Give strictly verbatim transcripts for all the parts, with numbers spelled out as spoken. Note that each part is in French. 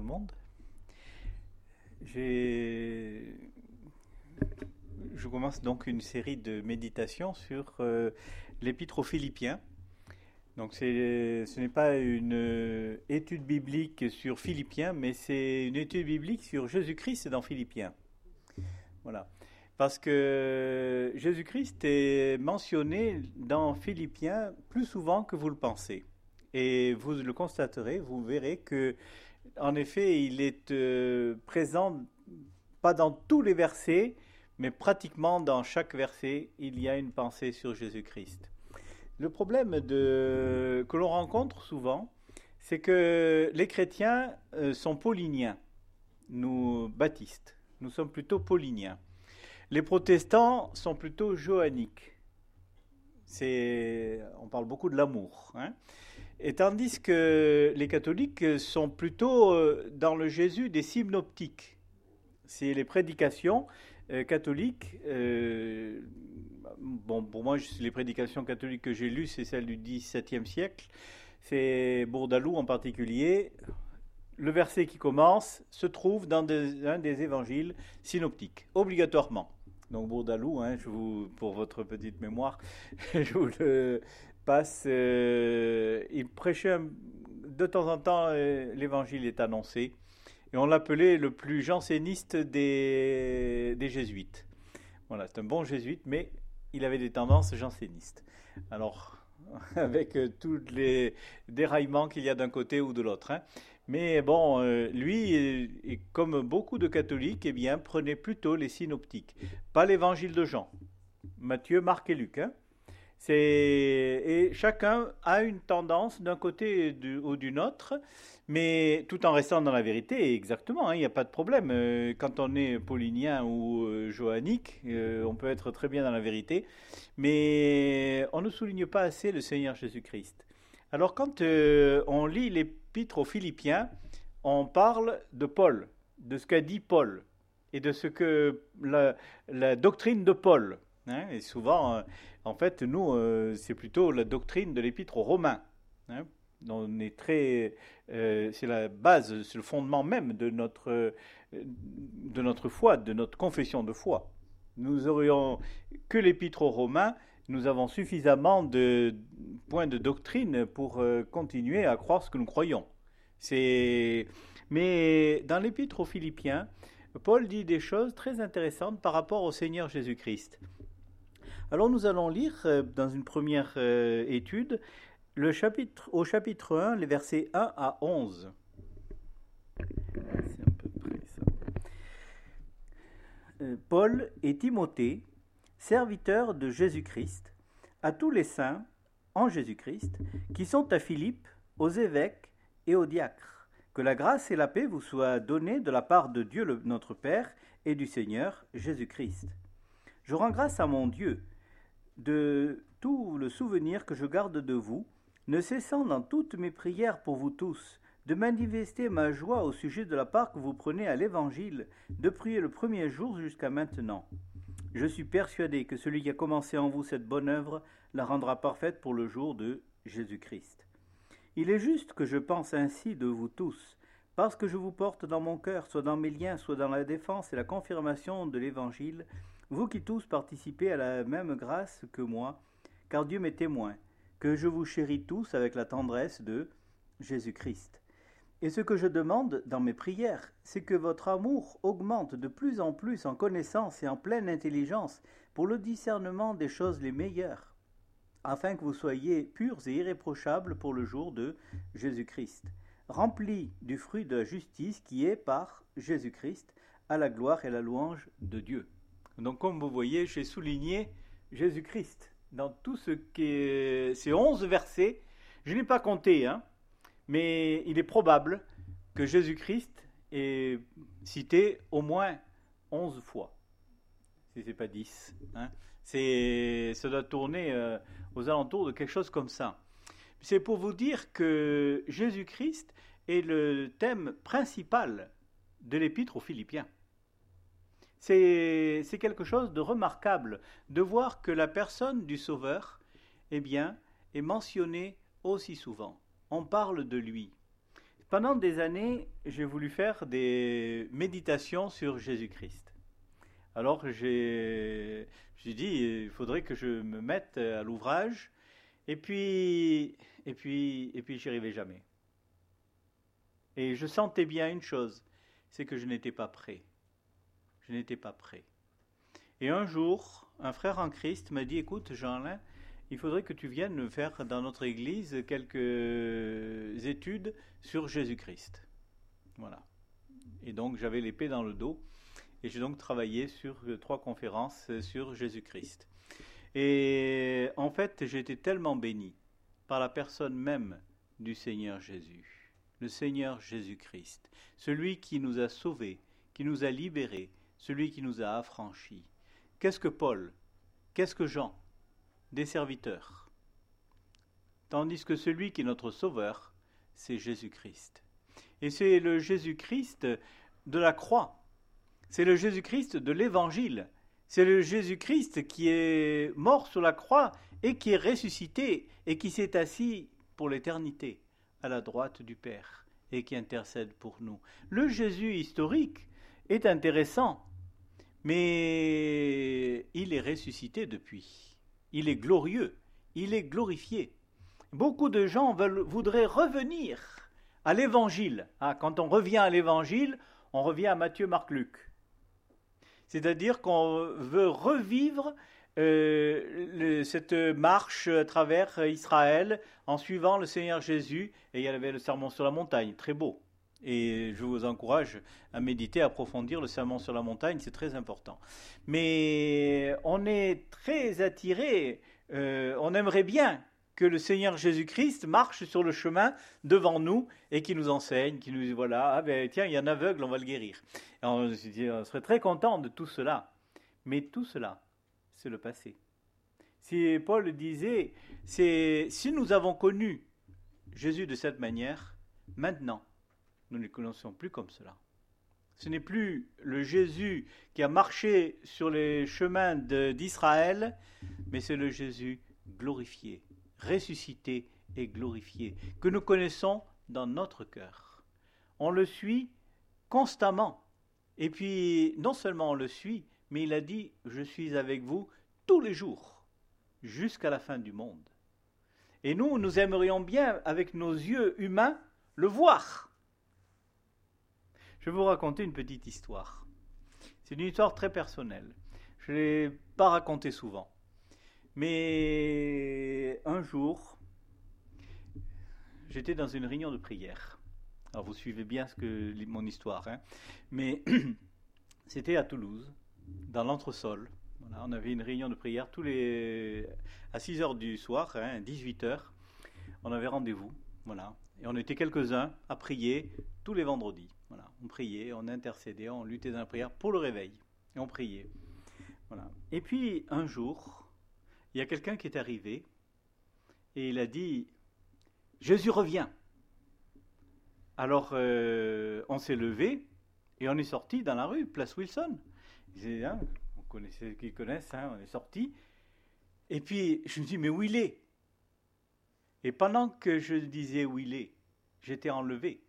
monde. J'ai... Je commence donc une série de méditations sur euh, l'Épître aux Philippiens. Donc c'est, ce n'est pas une euh, étude biblique sur Philippiens, mais c'est une étude biblique sur Jésus-Christ dans Philippiens. Voilà. Parce que Jésus-Christ est mentionné dans Philippiens plus souvent que vous le pensez. Et vous le constaterez, vous verrez que, en effet, il est euh, présent, pas dans tous les versets, mais pratiquement dans chaque verset, il y a une pensée sur Jésus-Christ. Le problème de, que l'on rencontre souvent, c'est que les chrétiens euh, sont pauliniens, nous baptistes, nous sommes plutôt pauliniens. Les protestants sont plutôt johanniques. C'est, on parle beaucoup de l'amour, hein. Et tandis que les catholiques sont plutôt dans le Jésus des synoptiques. C'est les prédications euh, catholiques. Euh, bon, pour moi, les prédications catholiques que j'ai lues, c'est celles du dix-septième siècle. C'est Bourdaloue en particulier. Le verset qui commence se trouve dans des, un des évangiles synoptiques, obligatoirement. Donc Bourdaloue, hein, je vous, pour votre petite mémoire, je vous le passe. Euh, il prêchait un, de temps en temps, euh, l'évangile est annoncé, et on l'appelait le plus janséniste des, des jésuites. Voilà, c'est un bon jésuite, mais il avait des tendances jansénistes. Alors, avec euh, tous les déraillements qu'il y a d'un côté ou de l'autre, hein. Mais bon, euh, lui, et, et comme beaucoup de catholiques, eh bien, prenait plutôt les synoptiques, pas l'évangile de Jean, Matthieu, Marc et Luc, hein. C'est, et chacun a une tendance d'un côté ou d'une autre, mais tout en restant dans la vérité, exactement, hein, il n'y a pas de problème. Euh, Quand on est paulinien ou euh, johannique, euh, on peut être très bien dans la vérité, mais on ne souligne pas assez le Seigneur Jésus-Christ. Alors quand euh, on lit l'épître aux Philippiens, on parle de Paul, de ce qu'a dit Paul, et de ce que la, la doctrine de Paul, hein, et souvent, euh, en fait, nous, euh, c'est plutôt la doctrine de l'épître aux Romains, hein. On est très, euh, c'est la base, c'est le fondement même de notre, euh, de notre foi, de notre confession de foi. Nous aurions que l'épître aux Romains, nous avons suffisamment de points de doctrine pour euh, continuer à croire ce que nous croyons. C'est... Mais dans l'épître aux Philippiens, Paul dit des choses très intéressantes par rapport au Seigneur Jésus-Christ. Alors nous allons lire euh, dans une première euh, étude le chapitre, au chapitre un, les versets un à onze. C'est à peu près ça. Euh, Paul et Timothée, serviteurs de Jésus-Christ, à tous les saints en Jésus-Christ, qui sont à Philippe, aux évêques et aux diacres. Que la grâce et la paix vous soient données de la part de Dieu le, notre Père et du Seigneur Jésus-Christ. Je rends grâce à mon Dieu de tout le souvenir que je garde de vous, ne cessant dans toutes mes prières pour vous tous, de manifester ma joie au sujet de la part que vous prenez à l'Évangile, depuis le premier jour jusqu'à maintenant. Je suis persuadé que celui qui a commencé en vous cette bonne œuvre la rendra parfaite pour le jour de Jésus-Christ. Il est juste que je pense ainsi de vous tous, parce que je vous porte dans mon cœur, soit dans mes liens, soit dans la défense et la confirmation de l'Évangile, vous qui tous participez à la même grâce que moi, car Dieu m'est témoin, que je vous chéris tous avec la tendresse de Jésus-Christ. Et ce que je demande dans mes prières, c'est que votre amour augmente de plus en plus en connaissance et en pleine intelligence pour le discernement des choses les meilleures, afin que vous soyez purs et irréprochables pour le jour de Jésus-Christ, remplis du fruit de la justice qui est par Jésus-Christ, à la gloire et la louange de Dieu. Donc comme vous voyez, j'ai souligné Jésus-Christ dans tout ce qui est ces onze versets. Je n'ai pas compté, hein, mais il est probable que Jésus-Christ est cité au moins onze fois, si ce n'est pas dix. Hein. C'est, ça doit tourner euh, aux alentours de quelque chose comme ça. C'est pour vous dire que Jésus-Christ est le thème principal de l'épître aux Philippiens. C'est, c'est quelque chose de remarquable de voir que la personne du Sauveur, eh bien, est mentionnée aussi souvent. On parle de lui. Pendant des années, j'ai voulu faire des méditations sur Jésus-Christ. Alors j'ai, j'ai dit, il faudrait que je me mette à l'ouvrage, et puis, et puis, et puis j'y arrivais jamais. Et je sentais bien une chose, c'est que je n'étais pas prêt. Je n'étais pas prêt. Et un jour, un frère en Christ m'a dit, écoute Jean-Alain, il faudrait que tu viennes faire dans notre église quelques études sur Jésus-Christ. Voilà. Et donc j'avais l'épée dans le dos, et j'ai donc travaillé sur trois conférences sur Jésus-Christ. Et en fait, j'ai été tellement béni par la personne même du Seigneur Jésus, le Seigneur Jésus-Christ, celui qui nous a sauvés, qui nous a libérés, celui qui nous a affranchis. Qu'est-ce que Paul? Qu'est-ce que Jean? Des serviteurs. Tandis que celui qui est notre sauveur, c'est Jésus-Christ. Et c'est le Jésus-Christ de la croix. C'est le Jésus-Christ de l'Évangile. C'est le Jésus-Christ qui est mort sur la croix et qui est ressuscité et qui s'est assis pour l'éternité à la droite du Père et qui intercède pour nous. Le Jésus historique est intéressant, mais il est ressuscité depuis. Il est glorieux, il est glorifié. Beaucoup de gens veulent, voudraient revenir à l'Évangile. Ah, quand on revient à l'Évangile, on revient à Matthieu, Marc, Luc. C'est-à-dire qu'on veut revivre euh, le, cette marche à travers Israël en suivant le Seigneur Jésus. Et il y avait le sermon sur la montagne, très beau. Et je vous encourage à méditer, à approfondir le sermon sur la montagne, c'est très important. Mais on est très attiré, euh, on aimerait bien que le Seigneur Jésus-Christ marche sur le chemin devant nous et qui nous enseigne, qui nous dit voilà, ah ben, tiens, il y a un aveugle, on va le guérir. Et on, on serait très content de tout cela. Mais tout cela, c'est le passé. Si Paul disait, c'est, si nous avons connu Jésus de cette manière, maintenant, nous ne le connaissons plus comme cela. Ce n'est plus le Jésus qui a marché sur les chemins de, d'Israël, mais c'est le Jésus glorifié, ressuscité et glorifié, que nous connaissons dans notre cœur. On le suit constamment. Et puis, non seulement on le suit, mais il a dit, je suis avec vous tous les jours, jusqu'à la fin du monde. Et nous, nous aimerions bien, avec nos yeux humains, le voir. Je vais vous raconter une petite histoire. C'est une histoire très personnelle. Je ne l'ai pas racontée souvent. Mais un jour, j'étais dans une réunion de prière. Alors vous suivez bien ce que, mon histoire. Hein. Mais c'était à Toulouse, dans l'entresol. Voilà, on avait une réunion de prière tous les, à six heures du soir, hein, dix-huit heures. On avait rendez-vous. Voilà. Et on était quelques-uns à prier tous les vendredis. Voilà. On priait, on intercédait, on luttait dans la prière pour le réveil. Et on priait. Voilà. Et puis, un jour, il y a quelqu'un qui est arrivé et il a dit « Jésus revient !» Alors, euh, on s'est levé et on est sorti dans la rue, place Wilson. Disait, hein, on connaissait ceux qui connaissent, hein, on est sorti. Et puis, je me dis « Mais où il est ?» Et pendant que je disais où il est, j'étais enlevé.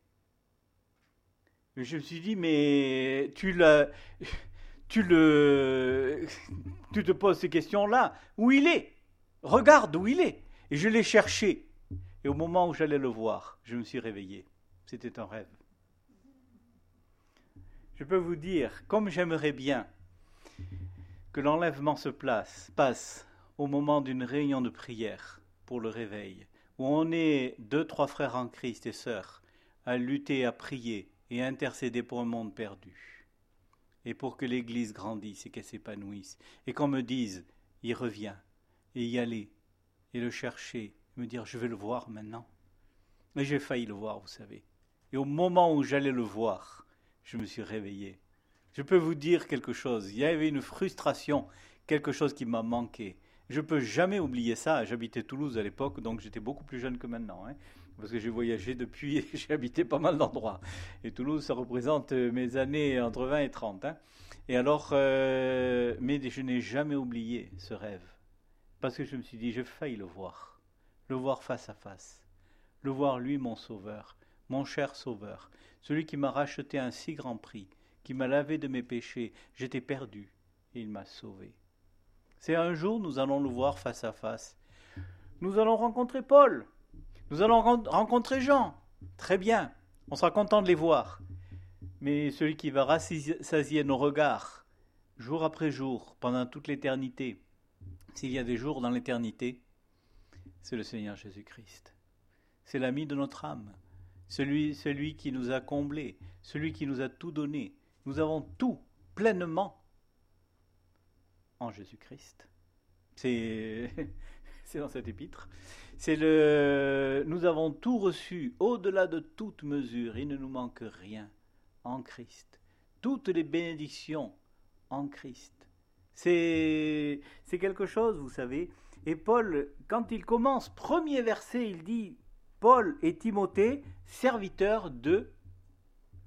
Je me suis dit, mais tu, l'as, tu, le, tu te poses ces questions-là. Où il est? Regarde où il est. Et je l'ai cherché. Et au moment où j'allais le voir, je me suis réveillé. C'était un rêve. Je peux vous dire, comme j'aimerais bien que l'enlèvement se place, passe au moment d'une réunion de prière pour le réveil, où on est deux, trois frères en Christ et sœurs à lutter, à prier et à intercéder pour un monde perdu. Et pour que l'Église grandisse et qu'elle s'épanouisse. Et qu'on me dise, il revient, et y aller, et le chercher, me dire, je vais le voir maintenant. Mais j'ai failli le voir, vous savez. Et au moment où j'allais le voir, je me suis réveillé. Je peux vous dire quelque chose, il y avait une frustration, quelque chose qui m'a manqué. Je ne peux jamais oublier ça. J'habitais Toulouse à l'époque, donc j'étais beaucoup plus jeune que maintenant. Hein, parce que j'ai voyagé depuis et j'ai habité pas mal d'endroits. Et Toulouse, ça représente mes années entre vingt et trente. Hein. Et alors, euh, mais je n'ai jamais oublié ce rêve. Parce que je me suis dit, j'ai failli le voir. Le voir face à face. Le voir, lui, mon sauveur. mon cher Sauveur, celui qui m'a racheté à un si grand prix, qui m'a lavé de mes péchés. J'étais perdu et il m'a sauvé. C'est un jour, nous allons le voir face à face. Nous allons rencontrer Paul. Nous allons rencontrer Jean. Très bien, on sera content de les voir. Mais celui qui va rassasier nos regards, jour après jour, pendant toute l'éternité, s'il y a des jours dans l'éternité, c'est le Seigneur Jésus-Christ. C'est l'ami de notre âme, celui, celui qui nous a comblés, celui qui nous a tout donné. Nous avons tout pleinement en Jésus-Christ. C'est, c'est dans cet épître. C'est le, nous avons tout reçu au-delà de toute mesure. Il ne nous manque rien en Christ. Toutes les bénédictions en Christ. C'est, c'est quelque chose, vous savez. Et Paul, quand il commence, premier verset, il dit « Paul et Timothée, serviteurs de Jésus-Christ ».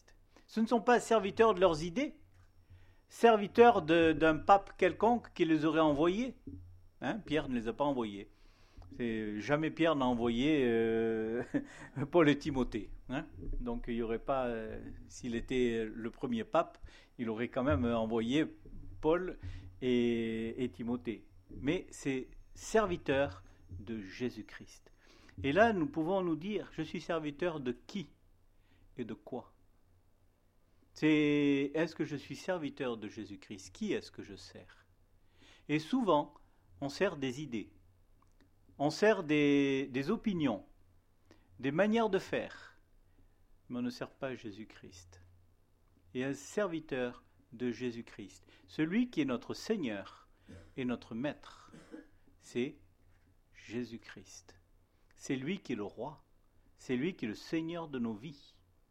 Ce ne sont pas serviteurs de leurs idées, serviteurs de, d'un pape quelconque qui les aurait envoyés. Hein, Pierre ne les a pas envoyés. C'est, jamais Pierre n'a envoyé euh, Paul et Timothée. Hein. Donc il n'y aurait pas, euh, s'il était le premier pape, il aurait quand même envoyé Paul et, et Timothée. Mais c'est serviteur de Jésus-Christ. Et là, nous pouvons nous dire, je suis serviteur de qui et de quoi ? C'est, est-ce que je suis serviteur de Jésus-Christ ? Qui est-ce que je sers ? Et souvent, on sert des idées, on sert des, des opinions, des manières de faire, mais on ne sert pas Jésus-Christ. Et un serviteur de Jésus-Christ, celui qui est notre Seigneur et notre Maître, c'est Jésus-Christ. C'est lui qui est le roi, c'est lui qui est le Seigneur de nos vies.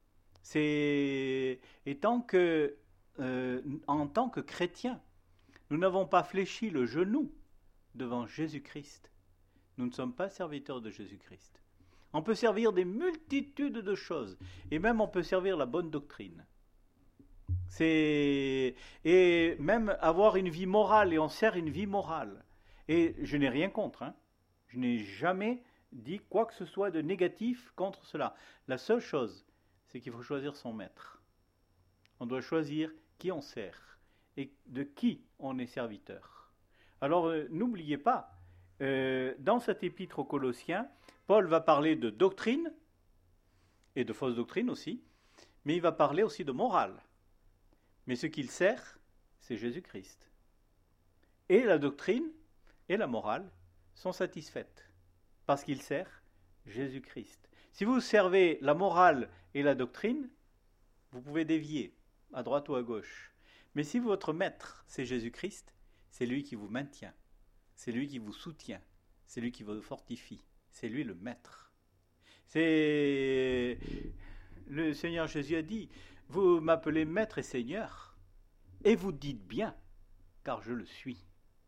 C'est, et tant que, euh, en tant que chrétiens, nous n'avons pas fléchi le genou devant Jésus-Christ. Nous ne sommes pas serviteurs de Jésus-Christ. On peut servir des multitudes de choses, et même on peut servir la bonne doctrine. C'est, et même avoir une vie morale, et on sert une vie morale. Et je n'ai rien contre, hein. Je n'ai jamais dit quoi que ce soit de négatif contre cela. La seule chose, c'est qu'il faut choisir son maître. On doit choisir qui on sert et de qui on est serviteur. Alors, euh, n'oubliez pas, euh, dans cet épître aux Colossiens, Paul va parler de doctrine, et de fausse doctrine aussi, mais il va parler aussi de morale. Mais ce qu'il sert, c'est Jésus-Christ. Et la doctrine et la morale sont satisfaites, parce qu'il sert Jésus-Christ. Si vous servez la morale et la doctrine, vous pouvez dévier à droite ou à gauche. Mais si votre maître, c'est Jésus-Christ, c'est lui qui vous maintient, c'est lui qui vous soutient, c'est lui qui vous fortifie, c'est lui le maître. C'est... Le Seigneur Jésus a dit, vous m'appelez maître et Seigneur, et vous dites bien, car je le suis.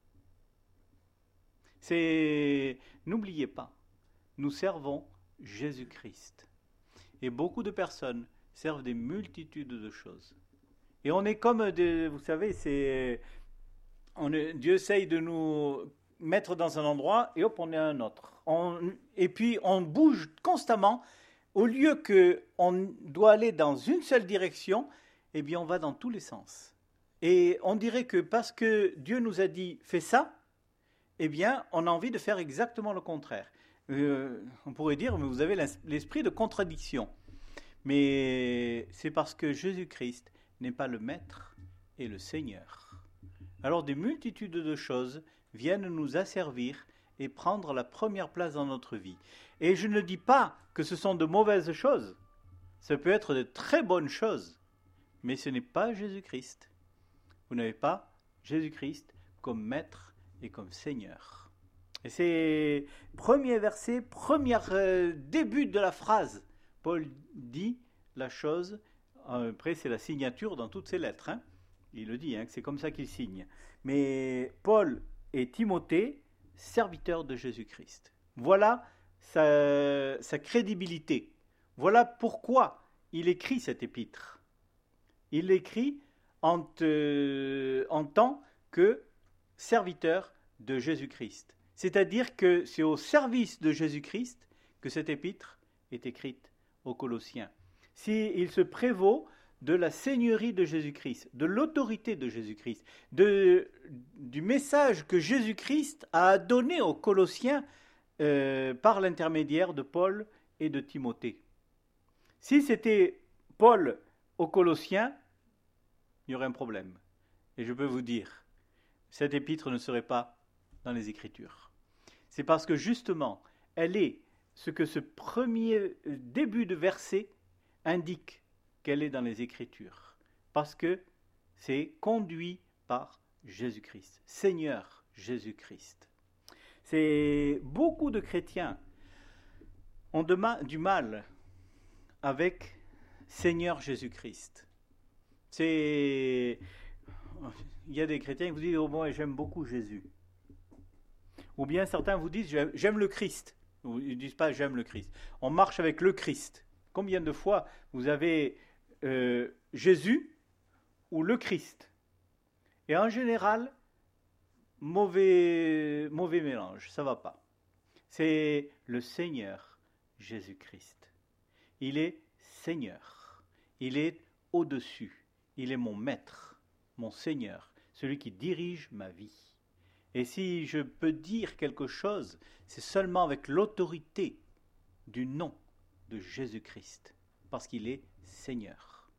C'est... N'oubliez pas, nous servons Jésus-Christ. Et beaucoup de personnes servent des multitudes de choses. Et on est comme, des, vous savez, c'est, on est, Dieu essaye de nous mettre dans un endroit et hop, on est à un autre. On, et puis on bouge constamment. Au lieu qu'on doit aller dans une seule direction, eh bien on va dans tous les sens. Et on dirait que parce que Dieu nous a dit « fais ça », eh bien on a envie de faire exactement le contraire. Euh, on pourrait dire, mais vous avez l'esprit de contradiction. Mais c'est parce que Jésus-Christ n'est pas le Maître et le Seigneur. Alors des multitudes de choses viennent nous asservir et prendre la première place dans notre vie. Et je ne dis pas que ce sont de mauvaises choses. Ça peut être de très bonnes choses. Mais ce n'est pas Jésus-Christ. Vous n'avez pas Jésus-Christ comme Maître et comme Seigneur. Et c'est premier verset, premier euh, début de la phrase. Paul dit la chose, après c'est la signature dans toutes ses lettres. Hein. Il le dit, hein, que c'est comme ça qu'il signe. Mais Paul et Timothée, serviteurs de Jésus-Christ. Voilà sa, sa crédibilité. Voilà pourquoi il écrit cet épître. Il l'écrit en, te, en tant que serviteur de Jésus-Christ. C'est-à-dire que c'est au service de Jésus-Christ que cette épître est écrite aux Colossiens, s'il se prévaut de la seigneurie de Jésus-Christ, de l'autorité de Jésus-Christ, de, du message que Jésus-Christ a donné aux Colossiens euh, par l'intermédiaire de Paul et de Timothée. Si c'était Paul aux Colossiens, il y aurait un problème. Et je peux vous dire, cette épître ne serait pas dans les Écritures. C'est parce que justement, elle est ce que ce premier début de verset indique qu'elle est dans les Écritures. Parce que c'est conduit par Jésus-Christ, Seigneur Jésus-Christ. C'est beaucoup de chrétiens ont du mal avec Seigneur Jésus-Christ. C'est... Il y a des chrétiens qui vous disent « Oh bon, j'aime beaucoup Jésus ». Ou bien certains vous disent « J'aime le Christ ». Ils ne disent pas « J'aime le Christ ». On marche avec le Christ. Combien de fois vous avez euh, Jésus ou le Christ? Et en général, mauvais, mauvais mélange, ça ne va pas. C'est le Seigneur Jésus-Christ. Il est Seigneur. Il est au-dessus. Il est mon maître, mon Seigneur, celui qui dirige ma vie. Et si je peux dire quelque chose, c'est seulement avec l'autorité du nom de Jésus-Christ, parce qu'il est Seigneur.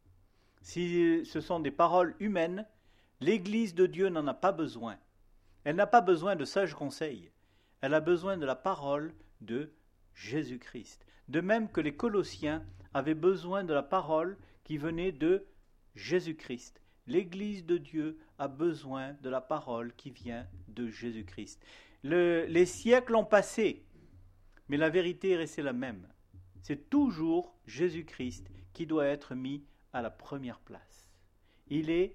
Si ce sont des paroles humaines, l'Église de Dieu n'en a pas besoin. Elle n'a pas besoin de sages conseils. Elle a besoin de la parole de Jésus-Christ. De même que les Colossiens avaient besoin de la parole qui venait de Jésus-Christ. L'Église de Dieu a besoin de la parole qui vient de Jésus-Christ. Le, les siècles ont passé, mais la vérité est restée la même. C'est toujours Jésus-Christ qui doit être mis à la première place. Il est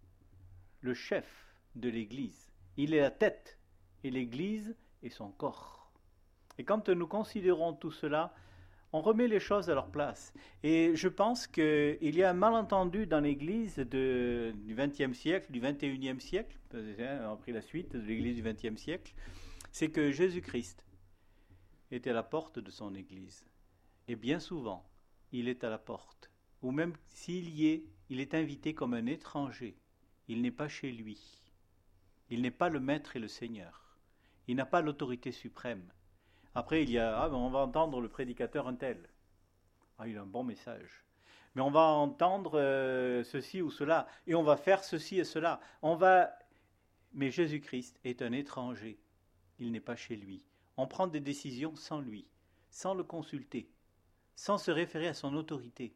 le chef de l'Église. Il est la tête, et l'Église est son corps. Et quand nous considérons tout cela, on remet les choses à leur place. Et je pense qu'il y a un malentendu dans l'Église de, du vingtième siècle, du vingt et unième siècle, on a pris la suite de l'Église du vingtième siècle, c'est que Jésus-Christ est à la porte de son Église. Et bien souvent, il est à la porte. Ou même s'il y est, il est invité comme un étranger. Il n'est pas chez lui. Il n'est pas le maître et le Seigneur. Il n'a pas l'autorité suprême. Après, il y a, ah, on va entendre le prédicateur un tel. Ah, il a un bon message. Mais on va entendre euh, ceci ou cela, et on va faire ceci et cela. On va... Mais Jésus-Christ est un étranger. Il n'est pas chez lui. On prend des décisions sans lui, sans le consulter, sans se référer à son autorité.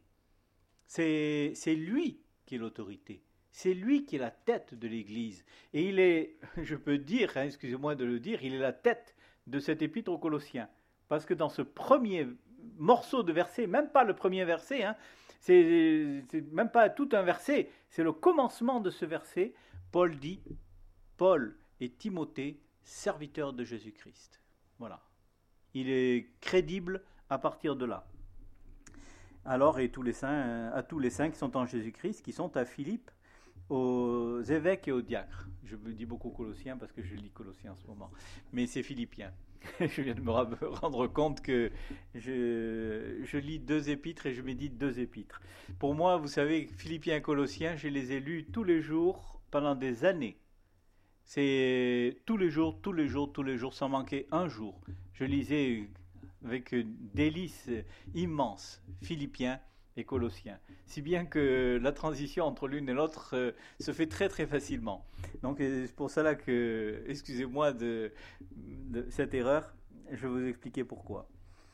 C'est, c'est lui qui est l'autorité. C'est lui qui est la tête de l'Église. Et il est, je peux dire, hein, excusez-moi de le dire, il est la tête de cet épître aux Colossiens. Parce que dans ce premier morceau de verset, même pas le premier verset, hein, c'est, c'est même pas tout un verset, c'est le commencement de ce verset, Paul dit, Paul et Timothée, serviteurs de Jésus-Christ. Voilà. Il est crédible à partir de là. Alors, et tous les saints, à tous les saints qui sont en Jésus-Christ, qui sont à Philippe, aux évêques et aux diacres. Je me dis beaucoup Colossiens parce que je lis Colossiens en ce moment. Mais c'est Philippiens. Je viens de me rendre compte que je, je lis deux épîtres et je médite deux épîtres. Pour moi, vous savez, Philippiens et Colossiens, je les ai lus tous les jours pendant des années. C'est tous les jours, tous les jours, tous les jours, sans manquer un jour. Je lisais avec délice immense Philippiens et Colossiens. Si bien que la transition entre l'une et l'autre euh, se fait très très facilement. Donc c'est pour cela que, excusez-moi de, de cette erreur, je vais vous expliquer pourquoi.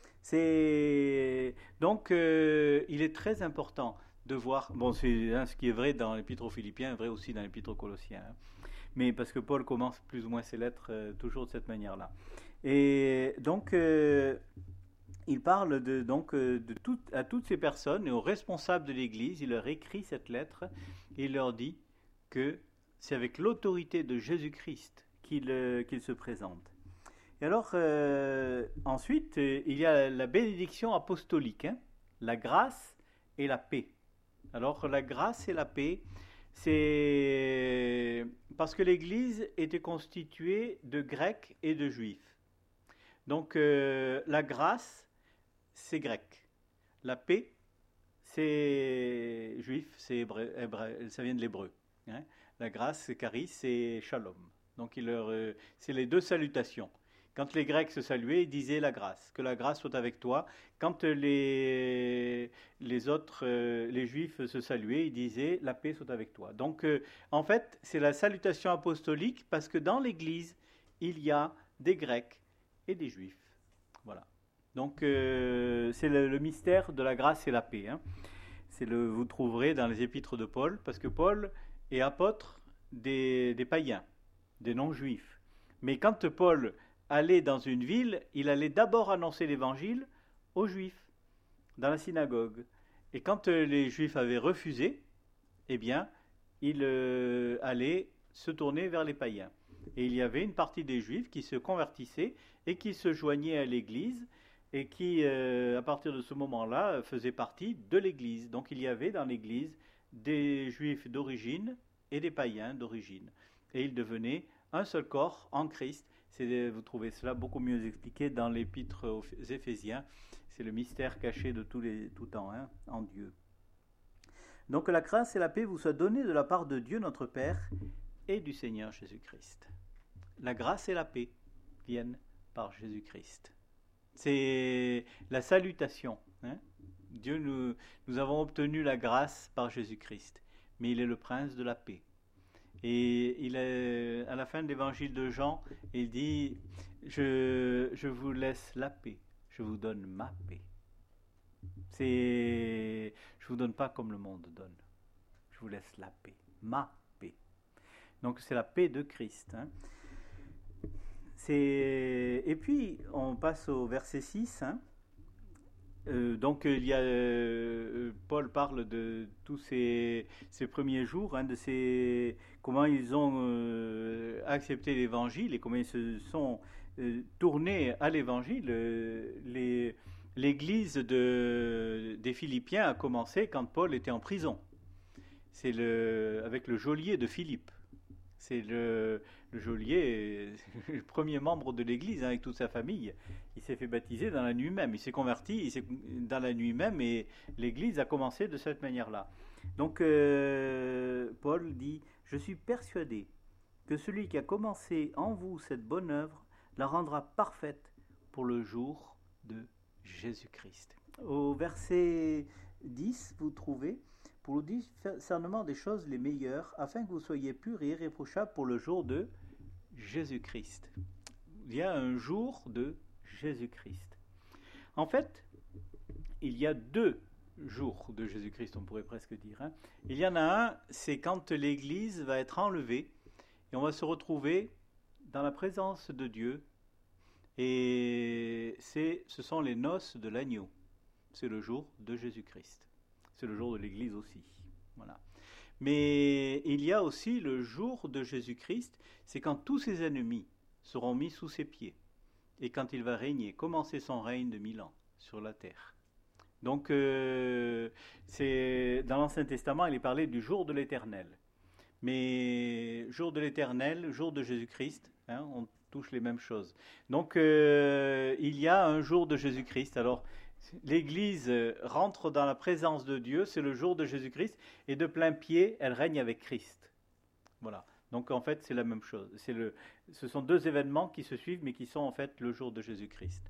C'est donc euh, il est très important de voir, bon c'est hein, ce qui est vrai dans l'épître aux Philippiens est vrai aussi dans l'épître aux Colossiens, hein, mais parce que Paul commence plus ou moins ses lettres euh, toujours de cette manière-là. Et donc euh, il parle de, donc, de tout, à toutes ces personnes et aux responsables de l'Église, il leur écrit cette lettre et il leur dit que c'est avec l'autorité de Jésus-Christ qu'il, euh, qu'il se présente. Et alors, euh, ensuite, euh, il y a la bénédiction apostolique, hein, la grâce et la paix. Alors, la grâce et la paix, c'est parce que l'Église était constituée de Grecs et de Juifs. Donc, euh, la grâce, c'est grec. La paix, c'est juif, c'est hébreu, hébreu, ça vient de l'hébreu. Hein. La grâce, c'est charis, c'est shalom. Donc il leur, euh, c'est les deux salutations. Quand les Grecs se saluaient, ils disaient la grâce, que la grâce soit avec toi. Quand les, les autres, euh, les Juifs se saluaient, ils disaient la paix soit avec toi. Donc euh, en fait, c'est la salutation apostolique parce que dans l'Église, il y a des Grecs et des Juifs. Voilà. Donc euh, c'est le, le mystère de la grâce et la paix. Hein. C'est le, vous trouverez dans les épîtres de Paul, parce que Paul est apôtre des, des païens, des non-juifs. Mais quand Paul allait dans une ville, il allait d'abord annoncer l'évangile aux juifs, dans la synagogue. Et quand les juifs avaient refusé, eh bien, il euh, allait se tourner vers les païens. Et il y avait une partie des juifs qui se convertissaient et qui se joignaient à l'église et qui, euh, à partir de ce moment-là, faisaient partie de l'église. Donc il y avait dans l'église des juifs d'origine et des païens d'origine. Et ils devenaient un seul corps en Christ. C'est, vous trouvez cela beaucoup mieux expliqué dans l'épître aux Éphésiens. C'est le mystère caché de tous les, tout temps hein, en Dieu. Donc la grâce et la paix vous soient données de la part de Dieu notre Père et du Seigneur Jésus-Christ. La grâce et la paix viennent par Jésus-Christ. C'est la salutation. Hein. Dieu, nous, nous avons obtenu la grâce par Jésus-Christ, mais il est le prince de la paix. Et il est, à la fin de l'évangile de Jean, il dit je, je vous laisse la paix, je vous donne ma paix. C'est, je ne vous donne pas comme le monde donne. Je vous laisse la paix, ma paix. Donc c'est la paix de Christ. Hein. C'est, et puis on passe au verset six. Hein. Euh, donc il y a euh, Paul parle de tous ces, ces premiers jours, hein, de ces, comment ils ont euh, accepté l'évangile et comment ils se sont euh, tournés à l'évangile. Euh, les, l'église de, des Philippiens a commencé quand Paul était en prison. C'est le, avec le geôlier de Philippe. C'est le, le geôlier, le premier membre de l'église, hein, avec toute sa famille. Il s'est fait baptiser dans la nuit même. Il s'est converti il s'est, dans la nuit même et l'église a commencé de cette manière-là. Donc, euh, Paul dit « Je suis persuadé que celui qui a commencé en vous cette bonne œuvre la rendra parfaite pour le jour de Jésus-Christ. » Au verset dix, vous trouvez « Pour le discernement des choses les meilleures, afin que vous soyez purs et irréprochables pour le jour de Jésus-Christ. » Il y a un jour de Jésus-Christ. En fait, il y a deux jours de Jésus-Christ, on pourrait presque dire. Hein. Il y en a un, c'est quand l'Église va être enlevée et on va se retrouver dans la présence de Dieu. Et c'est, ce sont les noces de l'agneau. C'est le jour de Jésus-Christ. C'est le jour de l'Église aussi. Voilà. Mais il y a aussi le jour de Jésus-Christ, c'est quand tous ses ennemis seront mis sous ses pieds et quand il va régner, commencer son règne de mille ans sur la terre. Donc, euh, c'est, dans l'Ancien Testament, il est parlé du jour de l'Éternel. Mais jour de l'Éternel, jour de Jésus-Christ, hein, on touche les mêmes choses. Donc, euh, il y a un jour de Jésus-Christ. Alors, l'Église rentre dans la présence de Dieu, c'est le jour de Jésus-Christ, et de plein pied, elle règne avec Christ. Voilà. Donc en fait, c'est la même chose. C'est le, ce sont deux événements qui se suivent, mais qui sont en fait le jour de Jésus-Christ.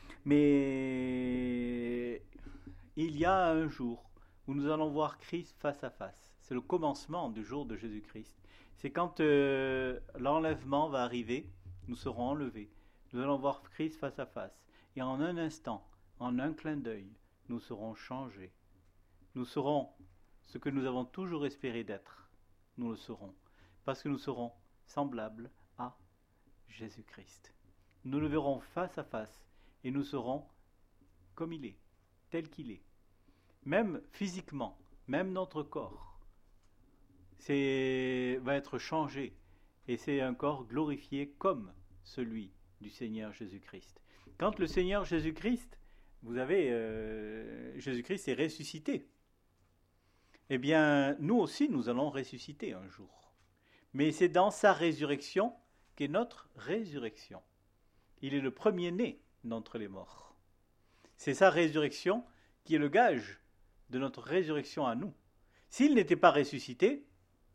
Mais il y a un jour où nous allons voir Christ face à face. C'est le commencement du jour de Jésus-Christ. C'est quand euh, l'enlèvement va arriver, nous serons enlevés. Nous allons voir Christ face à face. Et en un instant, en un clin d'œil, nous serons changés. Nous serons ce que nous avons toujours espéré d'être. Nous le serons. Parce que nous serons semblables à Jésus-Christ. Nous le verrons face à face et nous serons comme il est, tel qu'il est. Même physiquement, même notre corps c'est, va être changé et c'est un corps glorifié comme celui du Seigneur Jésus-Christ. Quand le Seigneur Jésus-Christ, vous avez, euh, Jésus-Christ est ressuscité, eh bien, nous aussi, nous allons ressusciter un jour. Mais c'est dans sa résurrection qu'est notre résurrection. Il est le premier-né d'entre les morts. C'est sa résurrection qui est le gage de notre résurrection à nous. S'il n'était pas ressuscité,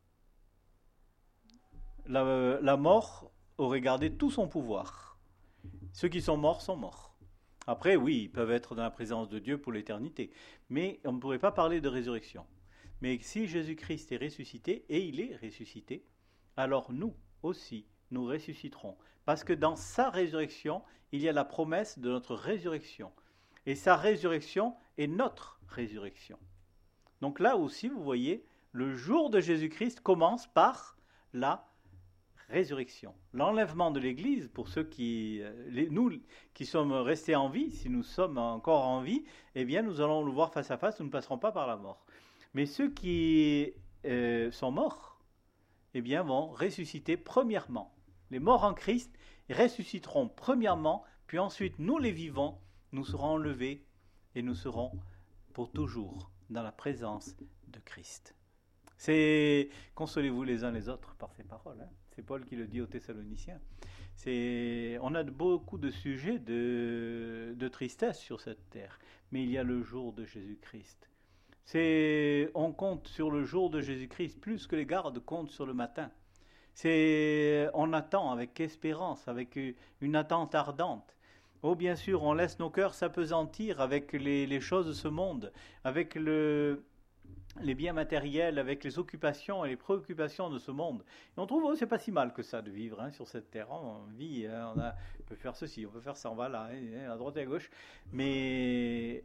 la, la mort aurait gardé tout son pouvoir. Ceux qui sont morts sont morts. Après, oui, ils peuvent être dans la présence de Dieu pour l'éternité, mais on ne pourrait pas parler de résurrection. Mais si Jésus-Christ est ressuscité, et il est ressuscité, alors nous aussi, nous ressusciterons. Parce que dans sa résurrection, il y a la promesse de notre résurrection. Et sa résurrection est notre résurrection. Donc là aussi, vous voyez, le jour de Jésus-Christ commence par la résurrection. L'enlèvement de l'Église, pour ceux qui, les, nous qui sommes restés en vie, si nous sommes encore en vie, eh bien nous allons le voir face à face, nous ne passerons pas par la mort. Mais ceux qui euh, sont morts, eh bien vont ressusciter premièrement. Les morts en Christ ressusciteront premièrement, puis ensuite nous les vivants, nous serons enlevés et nous serons pour toujours dans la présence de Christ. C'est consolez-vous les uns les autres par ces paroles. Hein. C'est Paul qui le dit aux Thessaloniciens. C'est, on a beaucoup de sujets de, de tristesse sur cette terre, mais il y a le jour de Jésus-Christ. C'est, on compte sur le jour de Jésus-Christ plus que les gardes comptent sur le matin. C'est, on attend avec espérance, avec une attente ardente. Oh, bien sûr, on laisse nos cœurs s'apesantir avec les, les choses de ce monde, avec le, les biens matériels, avec les occupations et les préoccupations de ce monde. Et on trouve, oh, c'est pas si mal que ça de vivre hein, sur cette terre. On vit, hein, on, a, on peut faire ceci, on peut faire ça, on va là, hein, à droite et à gauche. Mais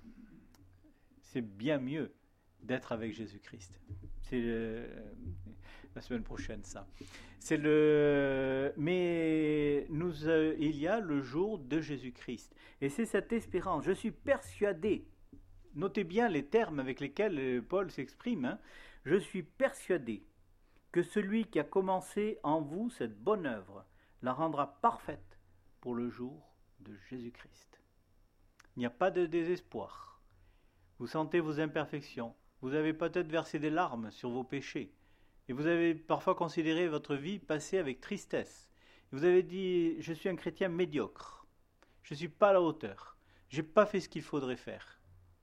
c'est bien mieux d'être avec Jésus-Christ. C'est le, la semaine prochaine, ça. C'est le, mais nous, euh, il y a le jour de Jésus-Christ. Et c'est cette espérance. Je suis persuadé, notez bien les termes avec lesquels Paul s'exprime, hein, je suis persuadé que celui qui a commencé en vous cette bonne œuvre la rendra parfaite pour le jour de Jésus-Christ. Il n'y a pas de désespoir. Vous sentez vos imperfections. Vous avez peut-être versé des larmes sur vos péchés. Et vous avez parfois considéré votre vie passée avec tristesse. Vous avez dit, je suis un chrétien médiocre. Je ne suis pas à la hauteur. Je n'ai pas fait ce qu'il faudrait faire.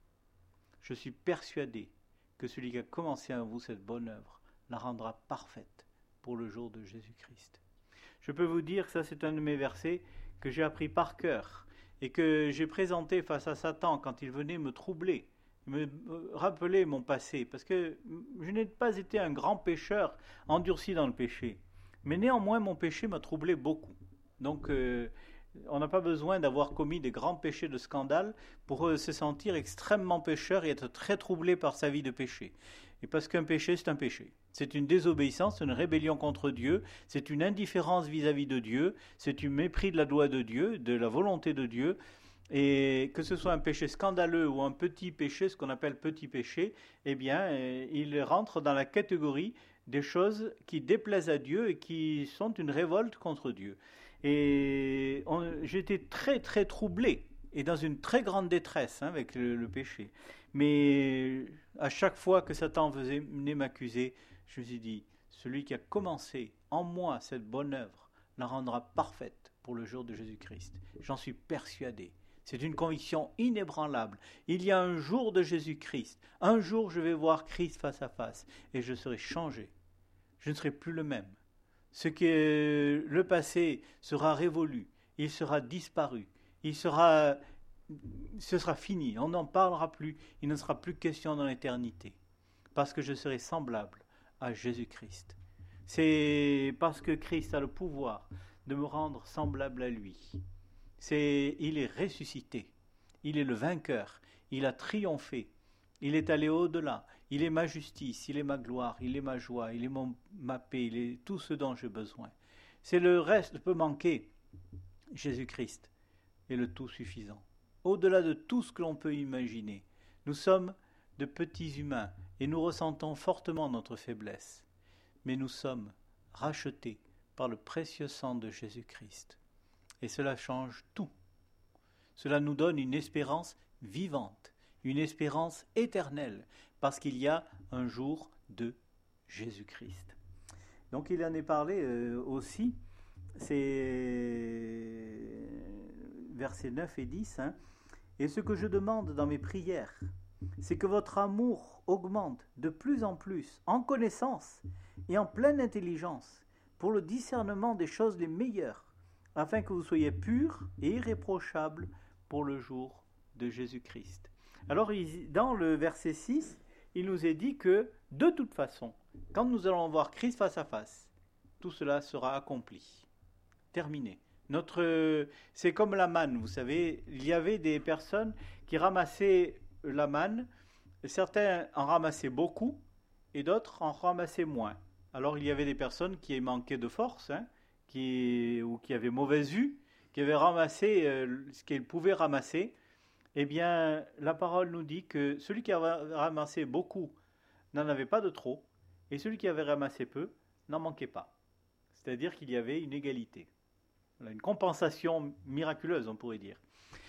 Je suis persuadé que celui qui a commencé en vous cette bonne œuvre la rendra parfaite pour le jour de Jésus-Christ. Je peux vous dire que ça, c'est un de mes versets que j'ai appris par cœur et que j'ai présenté face à Satan quand il venait me troubler, me rappeler mon passé, parce que je n'ai pas été un grand pécheur endurci dans le péché, mais néanmoins mon péché m'a troublé beaucoup. Donc euh, on n'a pas besoin d'avoir commis des grands péchés de scandale pour euh, se sentir extrêmement pécheur et être très troublé par sa vie de péché. Et parce qu'un péché, c'est un péché. C'est une désobéissance, c'est une rébellion contre Dieu, c'est une indifférence vis-à-vis de Dieu, c'est un mépris de la loi de Dieu, de la volonté de Dieu. Et que ce soit un péché scandaleux ou un petit péché, ce qu'on appelle petit péché, eh bien, il rentre dans la catégorie des choses qui déplaisent à Dieu et qui sont une révolte contre Dieu. Et on, j'étais très très troublé et dans une très grande détresse hein, avec le, le péché. Mais à chaque fois que Satan venait m'accuser, je me suis dit, celui qui a commencé en moi cette bonne œuvre la rendra parfaite pour le jour de Jésus-Christ. J'en suis persuadé. C'est une conviction inébranlable. Il y a un jour de Jésus-Christ. Un jour, je vais voir Christ face à face et je serai changé. Je ne serai plus le même. Ce qui est le passé sera révolu. Il sera disparu. Il sera, ce sera fini. On n'en parlera plus. Il ne sera plus question dans l'éternité. Parce que je serai semblable à Jésus-Christ. C'est parce que Christ a le pouvoir de me rendre semblable à lui. C'est, il est ressuscité, il est le vainqueur, il a triomphé, il est allé au-delà, il est ma justice, il est ma gloire, il est ma joie, il est mon, ma paix, il est tout ce dont j'ai besoin. C'est le reste peut manquer, Jésus-Christ est le tout suffisant. Au-delà de tout ce que l'on peut imaginer, nous sommes de petits humains et nous ressentons fortement notre faiblesse, mais nous sommes rachetés par le précieux sang de Jésus-Christ. Et cela change tout. Cela nous donne une espérance vivante, une espérance éternelle, parce qu'il y a un jour de Jésus-Christ. Donc il en est parlé euh, aussi, c'est versets neuf et dix, hein, Et ce que je demande dans mes prières, c'est que votre amour augmente de plus en plus en connaissance et en pleine intelligence pour le discernement des choses les meilleures, afin que vous soyez purs et irréprochables pour le jour de Jésus-Christ. Alors, dans le verset six, il nous est dit que, de toute façon, quand nous allons voir Christ face à face, tout cela sera accompli, terminé. Notre, c'est comme la manne, vous savez, il y avait des personnes qui ramassaient la manne, certains en ramassaient beaucoup et d'autres en ramassaient moins. Alors il y avait des personnes qui manquaient de force, hein, qui, ou qui avaient mauvaise vue, qui avaient ramassé euh, ce qu'elles pouvaient ramasser. Eh bien, la parole nous dit que celui qui avait ramassé beaucoup n'en avait pas de trop, et celui qui avait ramassé peu n'en manquait pas. C'est-à-dire qu'il y avait une égalité. Une compensation miraculeuse, on pourrait dire.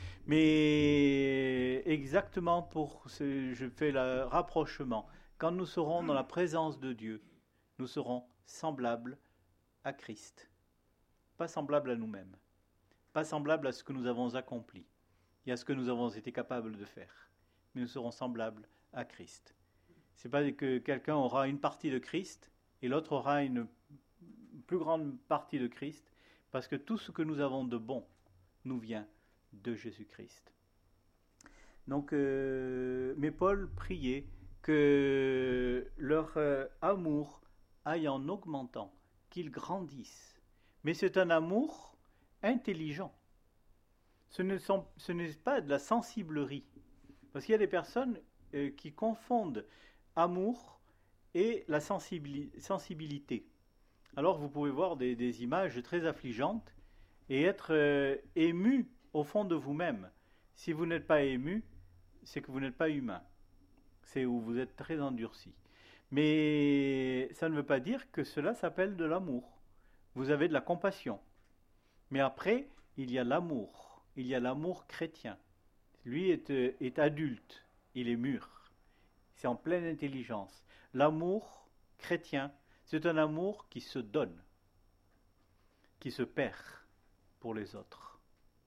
Mais exactement pour ce, je fais le rapprochement. Quand nous serons dans la présence de Dieu, nous serons semblables à Christ. Pas semblables à nous-mêmes. Pas semblables à ce que nous avons accompli et à ce que nous avons été capables de faire. Mais nous serons semblables à Christ. C'est pas que quelqu'un aura une partie de Christ et l'autre aura une plus grande partie de Christ, parce que tout ce que nous avons de bon nous vient de Jésus-Christ. Donc, euh, mais Paul priait que leur euh, amour aille en augmentant, qu'il grandisse. Mais c'est un amour intelligent. Ce ne, sont, ce n'est pas de la sensiblerie. Parce qu'il y a des personnes euh, qui confondent amour et la sensibili- sensibilité. Alors vous pouvez voir des, des images très affligeantes et être euh, ému au fond de vous-même. Si vous n'êtes pas ému, c'est que vous n'êtes pas humain. C'est où vous êtes très endurci. Mais ça ne veut pas dire que cela s'appelle de l'amour. Vous avez de la compassion. Mais après, il y a l'amour. Il y a l'amour chrétien. Lui est, est adulte. Il est mûr. C'est en pleine intelligence. L'amour chrétien, c'est un amour qui se donne, qui se perd pour les autres.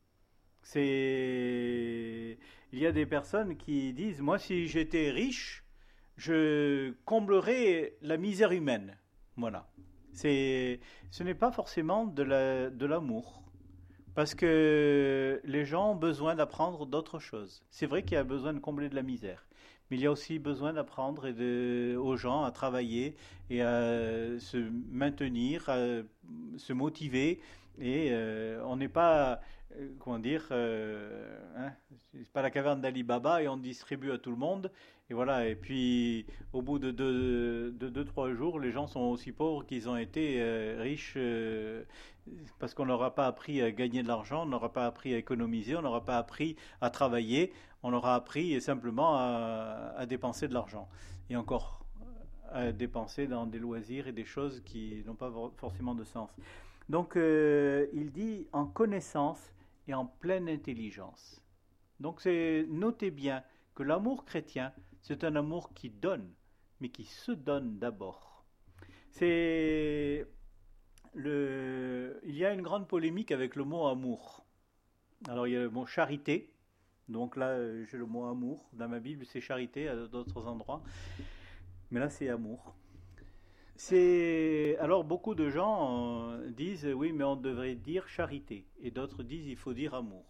C'est... Il y a des personnes qui disent, moi si j'étais riche, je comblerais la misère humaine. Voilà. C'est... Ce n'est pas forcément de, la... de l'amour. Parce que les gens ont besoin d'apprendre d'autres choses. C'est vrai qu'il y a besoin de combler de la misère. Mais il y a aussi besoin d'apprendre et de, aux gens à travailler et à se maintenir, à se motiver. Et euh, on n'est pas, euh, comment dire, euh, hein, c'est pas la caverne d'Ali Baba et on distribue à tout le monde. Et voilà. Et puis, au bout de deux, de deux, trois jours, les gens sont aussi pauvres qu'ils ont été euh, riches euh, parce qu'on n'aura pas appris à gagner de l'argent, on n'aura pas appris à économiser, on n'aura pas appris à travailler. On leur a appris simplement à, à dépenser de l'argent. Et encore, à dépenser dans des loisirs et des choses qui n'ont pas forcément de sens. Donc, euh, il dit en connaissance et en pleine intelligence. Donc, c'est, notez bien que l'amour chrétien, c'est un amour qui donne, mais qui se donne d'abord. C'est le, il y a une grande polémique avec le mot amour. Alors, il y a le mot charité. Donc là, j'ai le mot amour. Dans ma Bible, c'est charité à d'autres endroits. Mais là, c'est amour. C'est... Alors, beaucoup de gens euh, disent, oui, mais on devrait dire charité. Et d'autres disent, il faut dire amour.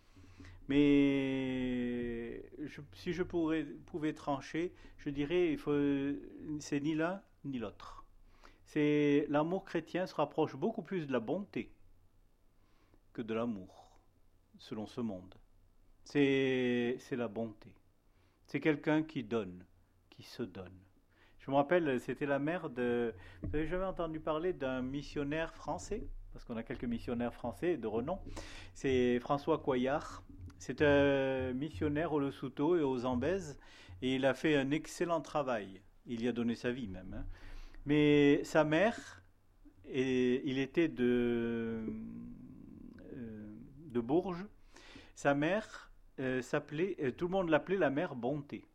Mais je, si je pourrais, pouvais trancher, je dirais, il faut, c'est ni l'un ni l'autre. C'est, l'amour chrétien se rapproche beaucoup plus de la bonté que de l'amour, selon ce monde. C'est, c'est la bonté. C'est quelqu'un qui donne, qui se donne. Je me rappelle, c'était la mère de... Vous avez jamais entendu parler d'un missionnaire français? Parce qu'on a quelques missionnaires français de renom. C'est François Coyard. C'est un missionnaire au Lesotho et aux Zambèzes. Et il a fait un excellent travail. Il y a donné sa vie même. Hein. Mais sa mère, et il était de, de Bourges. Sa mère... Euh, s'appelait, euh, tout le monde l'appelait la mère Bonté.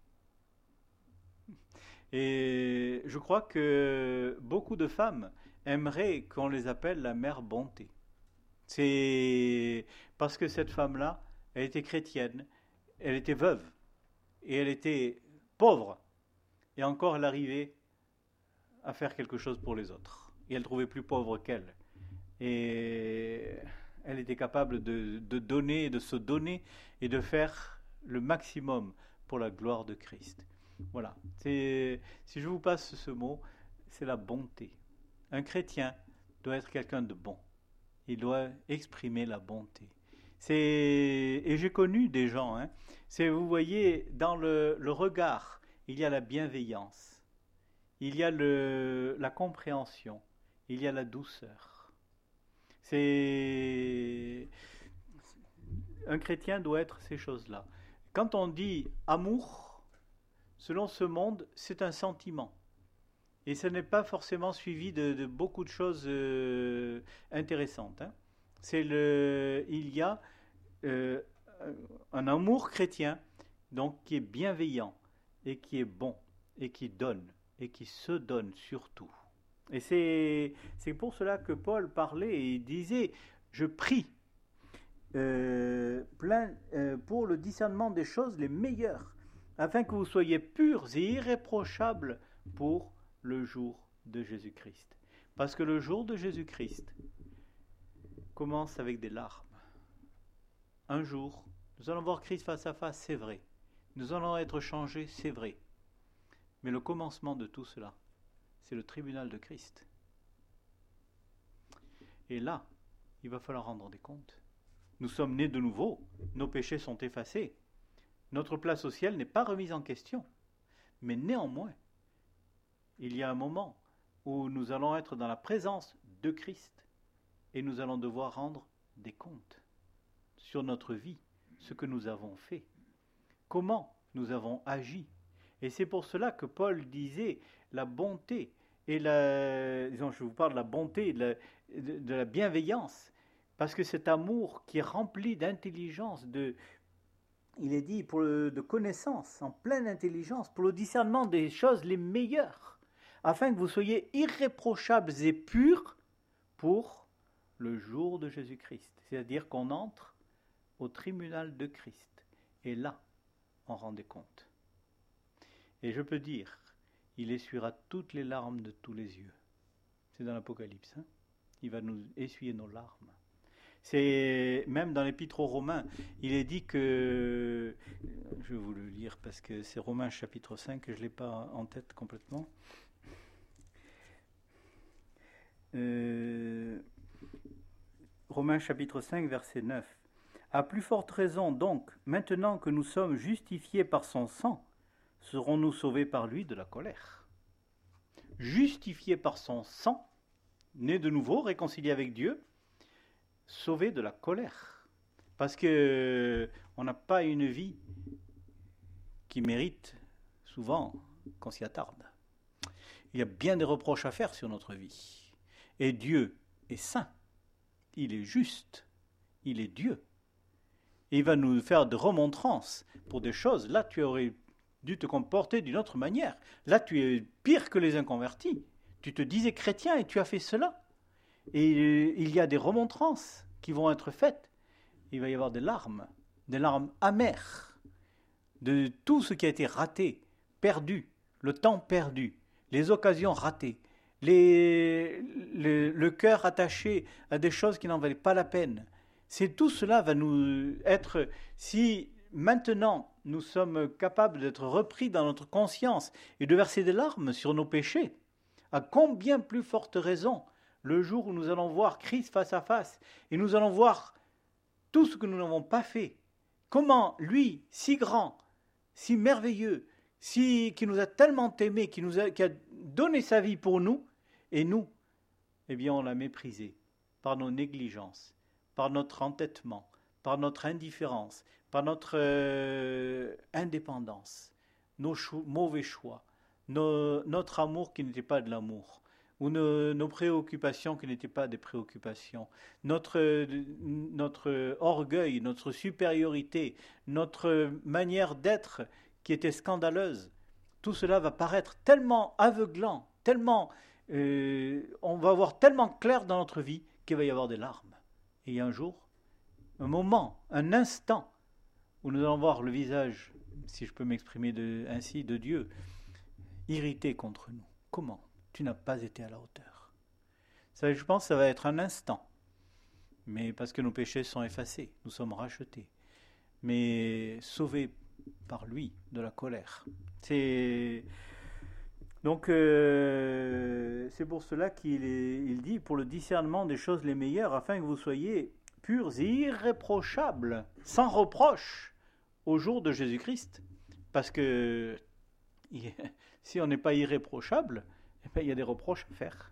Et je crois que beaucoup de femmes aimeraient qu'on les appelle la mère Bonté. C'est parce que cette femme-là, elle était chrétienne, elle était veuve et elle était pauvre. Et encore, elle arrivait à faire quelque chose pour les autres. Et elle trouvait plus pauvre qu'elle. Et elle était capable de, de donner, de se donner et de faire le maximum pour la gloire de Christ. Voilà. C'est, si je vous passe ce mot, c'est la bonté. Un chrétien doit être quelqu'un de bon. Il doit exprimer la bonté. C'est, et j'ai connu des gens, hein, c'est, vous voyez, dans le, le regard, il y a la bienveillance, il y a le, la compréhension, il y a la douceur. C'est, un chrétien doit être ces choses-là. Quand on dit amour, selon ce monde, c'est un sentiment. Et ce n'est pas forcément suivi de, de beaucoup de choses euh, intéressantes. Hein. C'est le, il y a euh, un amour chrétien, donc qui est bienveillant et qui est bon et qui donne et qui se donne surtout. Et c'est, c'est pour cela que Paul parlait et il disait, je prie euh, plein, euh, pour le discernement des choses les meilleures, afin que vous soyez purs et irréprochables pour le jour de Jésus-Christ. Parce que le jour de Jésus-Christ commence avec des larmes. Un jour, nous allons voir Christ face à face, c'est vrai. Nous allons être changés, c'est vrai. Mais le commencement de tout cela, c'est le tribunal de Christ. Et là, il va falloir rendre des comptes. Nous sommes nés de nouveau, nos péchés sont effacés. Notre place au ciel n'est pas remise en question. Mais néanmoins, il y a un moment où nous allons être dans la présence de Christ et nous allons devoir rendre des comptes sur notre vie, ce que nous avons fait, comment nous avons agi. Et c'est pour cela que Paul disait la bonté et la, disons, je vous parle de la bonté, de la, de, de la bienveillance, parce que cet amour qui est rempli d'intelligence, de, il est dit pour le, de connaissance, en pleine intelligence, pour le discernement des choses les meilleures, afin que vous soyez irréprochables et purs pour le jour de Jésus-Christ. C'est-à-dire qu'on entre au tribunal de Christ. Et là, on rend des comptes. Et je peux dire, il essuiera toutes les larmes de tous les yeux. C'est dans l'Apocalypse. Hein, il va nous essuyer nos larmes. C'est même dans l'Épître aux Romains, il est dit que, je vais vous le lire parce que c'est Romains chapitre cinq, je ne l'ai pas en tête complètement. Euh, Romains chapitre cinq, verset neuf. À plus forte raison donc, maintenant que nous sommes justifiés par son sang, serons-nous sauvés par lui de la colère. Justifiés par son sang, nés de nouveau, réconciliés avec Dieu, sauvés de la colère. Parce que on n'a pas une vie qui mérite souvent qu'on s'y attarde. Il y a bien des reproches à faire sur notre vie. Et Dieu est saint, il est juste, il est Dieu. Et il va nous faire de remontrances pour des choses. Là, tu aurais dû te comporter d'une autre manière. Là, tu es pire que les inconvertis. Tu te disais chrétien et tu as fait cela. Et il y a des remontrances qui vont être faites. Il va y avoir des larmes, des larmes amères de tout ce qui a été raté, perdu, le temps perdu, les occasions ratées, les, le, le cœur attaché à des choses qui n'en valaient pas la peine. C'est tout cela va nous être, si maintenant nous sommes capables d'être repris dans notre conscience et de verser des larmes sur nos péchés, à combien plus forte raison le jour où nous allons voir Christ face à face et nous allons voir tout ce que nous n'avons pas fait, comment lui, si grand, si merveilleux, si, qui nous a tellement aimés, qui, nous a, qui a donné sa vie pour nous, et nous, eh bien on l'a méprisé par nos négligences, par notre entêtement, par notre indifférence, par notre euh, indépendance, nos cho- mauvais choix, nos, notre amour qui n'était pas de l'amour, ou nos, nos préoccupations qui n'étaient pas des préoccupations, notre, notre orgueil, notre supériorité, notre manière d'être qui était scandaleuse. Tout cela va paraître tellement aveuglant, tellement, euh, on va voir tellement clair dans notre vie qu'il va y avoir des larmes. Et un jour, un moment, un instant, où nous allons voir le visage, si je peux m'exprimer de, ainsi, de Dieu, irrité contre nous. Comment? Tu n'as pas été à la hauteur. Ça, je pense que ça va être un instant. Mais parce que nos péchés sont effacés, nous sommes rachetés. Mais sauvés par lui de la colère. C'est... Donc, euh, c'est pour cela qu'il est, il dit, pour le discernement des choses les meilleures, afin que vous soyez purs et irréprochables, sans reproche, au jour de Jésus-Christ. Parce que si on n'est pas irréprochable, eh bien, il y a des reproches à faire.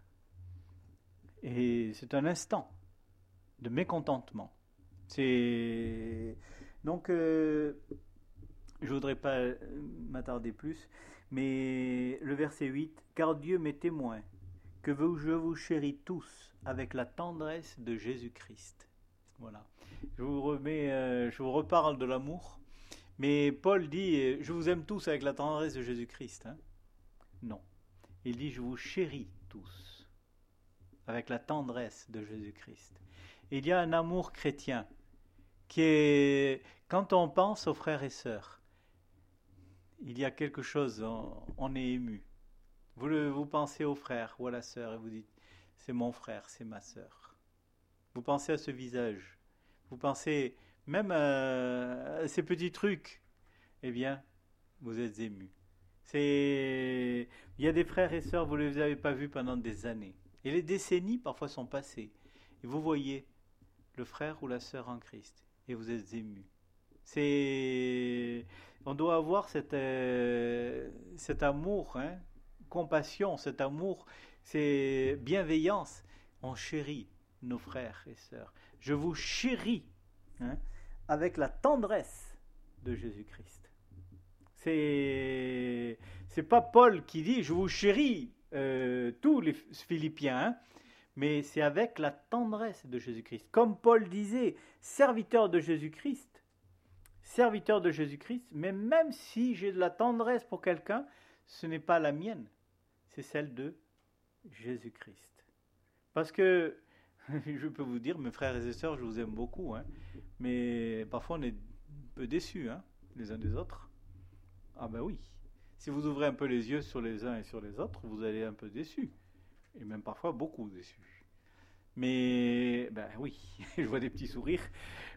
Et c'est un instant de mécontentement. C'est... Donc, euh, je ne voudrais pas m'attarder plus, mais le verset huit, « Car Dieu m'est témoin, que je vous chéris tous avec la tendresse de Jésus-Christ. » Voilà. Je vous remets, euh, je vous reparle de l'amour, mais Paul dit, « Je vous aime tous avec la tendresse de Jésus-Christ. Hein » Non. Il dit, « Je vous chéris tous avec la tendresse de Jésus-Christ. » Il y a un amour chrétien qui est, quand on pense aux frères et sœurs, il y a quelque chose, on, on est ému. Vous, le, vous pensez au frère ou à la sœur et vous dites, c'est mon frère, c'est ma sœur. Vous pensez à ce visage, vous pensez même à, à ces petits trucs, eh bien, vous êtes ému. C'est, il y a des frères et sœurs, vous ne les avez pas vus pendant des années. Et les décennies parfois sont passées. Et vous voyez le frère ou la sœur en Christ et vous êtes ému. C'est, on doit avoir cette, euh, cet amour, hein, compassion, cet amour, c'est bienveillance. On chérit nos frères et sœurs. Je vous chéris, hein, avec la tendresse de Jésus-Christ. C'est, c'est pas Paul qui dit je vous chéris euh, tous les Philippiens, hein, mais c'est avec la tendresse de Jésus-Christ. Comme Paul disait, serviteur de Jésus-Christ, serviteur de Jésus-Christ, mais même si j'ai de la tendresse pour quelqu'un, ce n'est pas la mienne, c'est celle de Jésus-Christ. Parce que, je peux vous dire, mes frères et sœurs, je vous aime beaucoup, hein, mais parfois on est un peu déçus, hein, les uns des autres. Ah ben oui, si vous ouvrez un peu les yeux sur les uns et sur les autres, vous allez un peu déçus. Et même parfois beaucoup déçus. Mais, ben oui, je vois des petits sourires.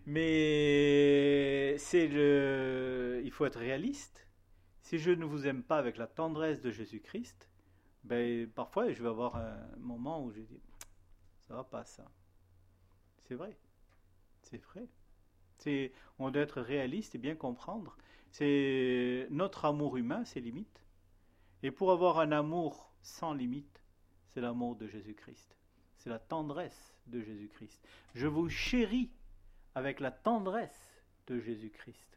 Mais c'est le, il faut être réaliste. Si je ne vous aime pas avec la tendresse de Jésus-Christ, ben parfois je vais avoir un moment où je dis, ça va pas ça. C'est vrai, c'est vrai. C'est, on doit être réaliste et bien comprendre. C'est notre amour humain, c'est limite. Et pour avoir un amour sans limite, c'est l'amour de Jésus-Christ. C'est la tendresse de Jésus-Christ. Je vous chéris avec la tendresse de Jésus-Christ.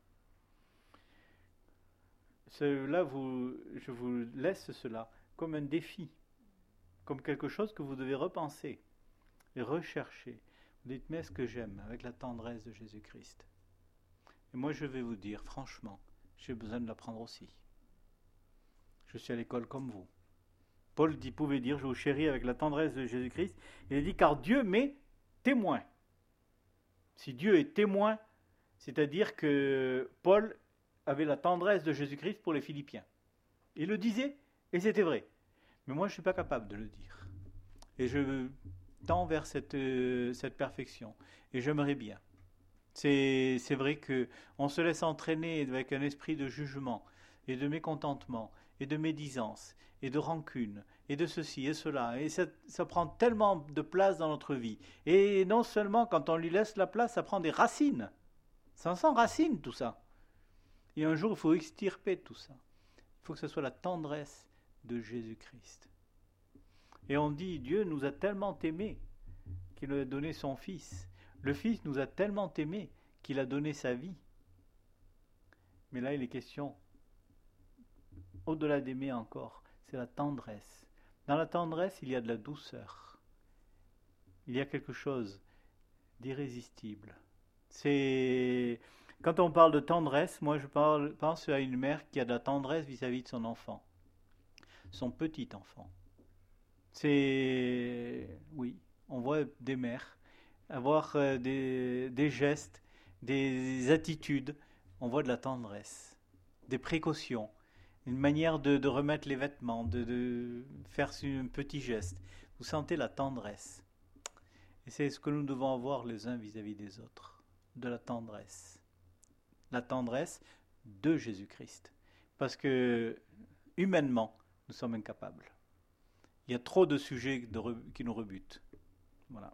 Cela, vous, je vous laisse cela comme un défi, comme quelque chose que vous devez repenser et rechercher. Vous dites, mais est-ce que j'aime avec la tendresse de Jésus-Christ? Et moi, je vais vous dire, franchement, j'ai besoin de l'apprendre aussi. Je suis à l'école comme vous. Paul dit, pouvait dire, je vous chéris avec la tendresse de Jésus-Christ. Il a dit, car Dieu m'est témoin. Si Dieu est témoin, c'est-à-dire que Paul avait la tendresse de Jésus-Christ pour les Philippiens. Il le disait, et c'était vrai. Mais moi, je ne suis pas capable de le dire. Et je tends vers cette, euh, cette perfection. Et j'aimerais bien. C'est, c'est vrai qu'on se laisse entraîner avec un esprit de jugement, et de mécontentement, et de médisance, et de rancune, et de ceci et cela. Et ça, ça prend tellement de place dans notre vie. Et non seulement, quand on lui laisse la place, ça prend des racines. Ça s'enracine, tout ça. Et un jour, il faut extirper tout ça. Il faut que ce soit la tendresse de Jésus-Christ. Et on dit, Dieu nous a tellement aimés qu'il a donné son Fils. Le Fils nous a tellement aimés qu'il a donné sa vie. Mais là, il est question, au-delà d'aimer encore, c'est la tendresse. Dans la tendresse, il y a de la douceur. Il y a quelque chose d'irrésistible. C'est... Quand on parle de tendresse, moi je parle, pense à une mère qui a de la tendresse vis-à-vis de son enfant, son petit enfant. C'est... Oui, on voit des mères avoir des, des gestes des attitudes, on voit de la tendresse, des précautions, une manière de, de remettre les vêtements, de, de faire un petit geste. Vous sentez la tendresse. Et c'est ce que nous devons avoir les uns vis-à-vis des autres, de la tendresse. La tendresse de Jésus-Christ. Parce que, humainement, nous sommes incapables. Il y a trop de sujets de re, qui nous rebutent. Voilà.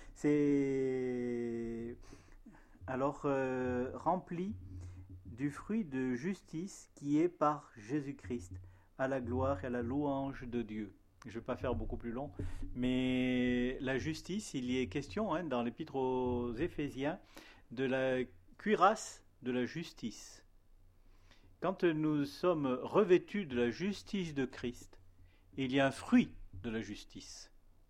C'est alors euh, rempli du fruit de justice qui est par Jésus-Christ, à la gloire et à la louange de Dieu. Je ne vais pas faire beaucoup plus long, mais la justice, il y est question hein, dans l'épître aux Éphésiens de la cuirasse de la justice. Quand nous sommes revêtus de la justice de Christ, il y a un fruit de la justice.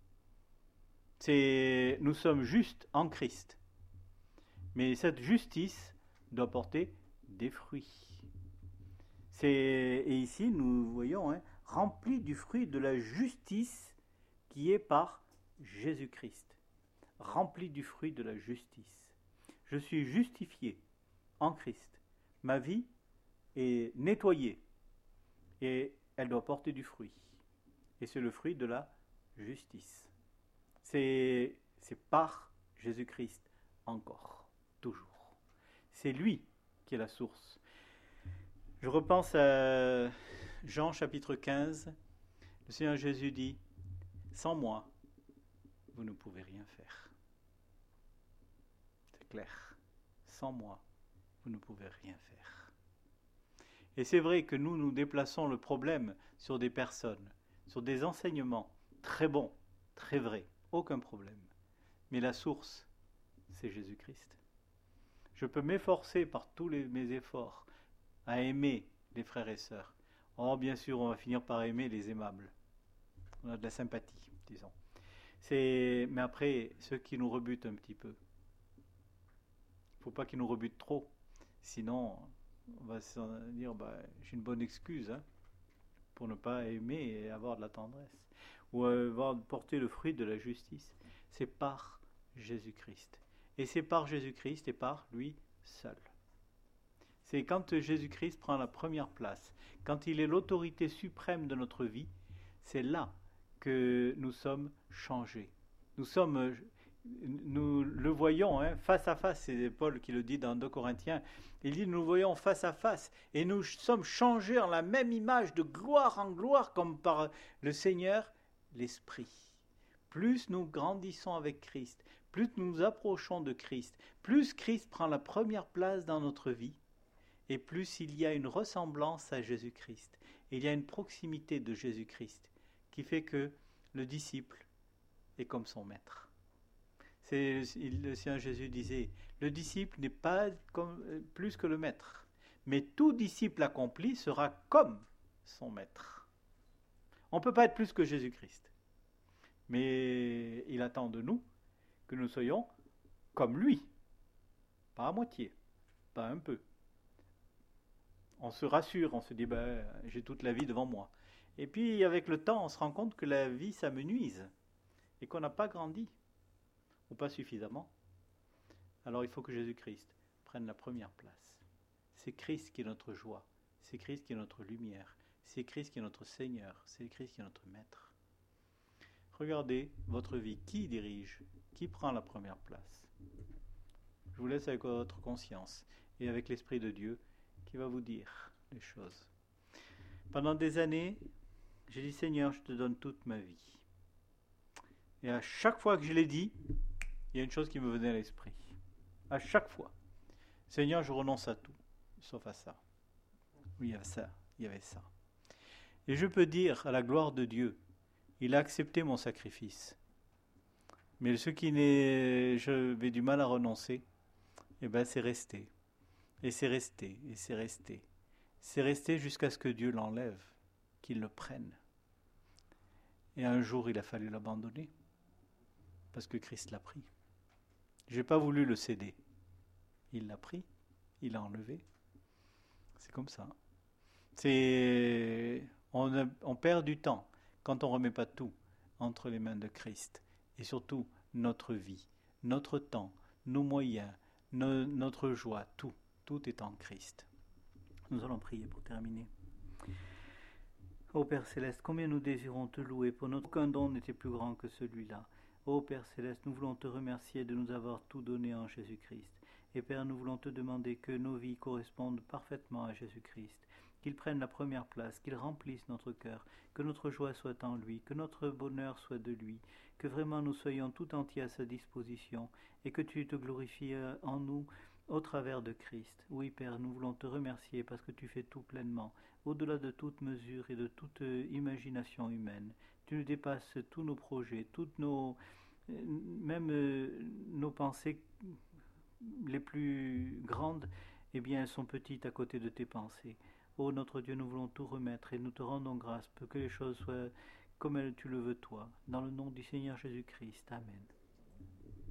C'est, nous sommes justes en Christ. Mais cette justice doit porter des fruits. C'est, et ici, nous voyons, hein, rempli du fruit de la justice qui est par Jésus-Christ. Rempli du fruit de la justice. Je suis justifié en Christ. Ma vie est nettoyée et elle doit porter du fruit. Et c'est le fruit de la justice. C'est, c'est par Jésus-Christ encore, toujours. C'est lui qui est la source. Je repense à Jean chapitre quinze. Le Seigneur Jésus dit, sans moi, vous ne pouvez rien faire. C'est clair. Sans moi, vous ne pouvez rien faire. Et c'est vrai que nous, nous déplaçons le problème sur des personnes, sur des enseignements très bons, très vrais, aucun problème. Mais la source, c'est Jésus-Christ. Je peux m'efforcer par tous les, mes efforts à aimer les frères et sœurs. Or, bien sûr, on va finir par aimer les aimables. On a de la sympathie, disons. C'est, mais après, ceux qui nous rebutent un petit peu. Il ne faut pas qu'ils nous rebutent trop. Sinon, on va se dire, bah, j'ai une bonne excuse hein, pour ne pas aimer et avoir de la tendresse. Ou avoir porté le fruit de la justice. C'est par Jésus-Christ. Et c'est par Jésus-Christ et par lui seul. C'est quand Jésus-Christ prend la première place, quand il est l'autorité suprême de notre vie, c'est là que nous sommes changés. Nous sommes, nous le voyons hein, face à face, c'est Paul qui le dit dans deux Corinthiens, il dit nous le voyons face à face et nous sommes changés en la même image de gloire en gloire comme par le Seigneur, l'Esprit. Plus nous grandissons avec Christ, plus nous nous approchons de Christ, plus Christ prend la première place dans notre vie, et plus il y a une ressemblance à Jésus-Christ. Il y a une proximité de Jésus-Christ qui fait que le disciple est comme son maître. C'est, le Seigneur Jésus disait, le disciple n'est pas comme, plus que le maître, mais tout disciple accompli sera comme son maître. On ne peut pas être plus que Jésus-Christ. Mais il attend de nous que nous soyons comme lui. Pas à moitié, pas un peu. On se rassure, on se dit, ben, j'ai toute la vie devant moi. Et puis, avec le temps, on se rend compte que la vie s'amenuise et qu'on n'a pas grandi, ou pas suffisamment. Alors, il faut que Jésus-Christ prenne la première place. C'est Christ qui est notre joie, c'est Christ qui est notre lumière, c'est Christ qui est notre Seigneur, c'est Christ qui est notre Maître. Regardez votre vie, qui dirige, qui prend la première place. Je vous laisse avec votre conscience et avec l'Esprit de Dieu qui va vous dire les choses. Pendant des années, j'ai dit Seigneur, je te donne toute ma vie. Et à chaque fois que je l'ai dit, il y a une chose qui me venait à l'esprit. À chaque fois. Seigneur, je renonce à tout, sauf à ça. Oui, il y avait ça, il y avait ça. Et je peux dire, à la gloire de Dieu, il a accepté mon sacrifice. Mais ce qui n'est, j'avais du mal à renoncer, eh ben c'est resté. Et c'est resté, et c'est resté. C'est resté jusqu'à ce que Dieu l'enlève, qu'il le prenne. Et un jour, il a fallu l'abandonner, parce que Christ l'a pris. Je n'ai pas voulu le céder. Il l'a pris, il l'a enlevé. C'est comme ça. C'est, on, a, on perd du temps quand on ne remet pas tout entre les mains de Christ. Et surtout, notre vie, notre temps, nos moyens, no, notre joie, tout, tout est en Christ. Nous allons prier pour terminer. Ô Père Céleste, combien nous désirons te louer, pour notre aucun don n'était plus grand que celui-là. Ô Père Céleste, nous voulons te remercier de nous avoir tout donné en Jésus-Christ. Et Père, nous voulons te demander que nos vies correspondent parfaitement à Jésus-Christ, qu'il prenne la première place, qu'il remplisse notre cœur, que notre joie soit en lui, que notre bonheur soit de lui, que vraiment nous soyons tout entiers à sa disposition, et que tu te glorifies en nous au travers de Christ. Oui, Père, nous voulons te remercier parce que tu fais tout pleinement, au-delà de toute mesure et de toute imagination humaine. Tu nous dépasses tous nos projets, toutes nos, même nos pensées les plus grandes, eh bien, elles sont petites à côté de tes pensées. Ô notre Dieu, nous voulons tout remettre et nous te rendons grâce pour que les choses soient comme tu le veux toi. Dans le nom du Seigneur Jésus-Christ. Amen.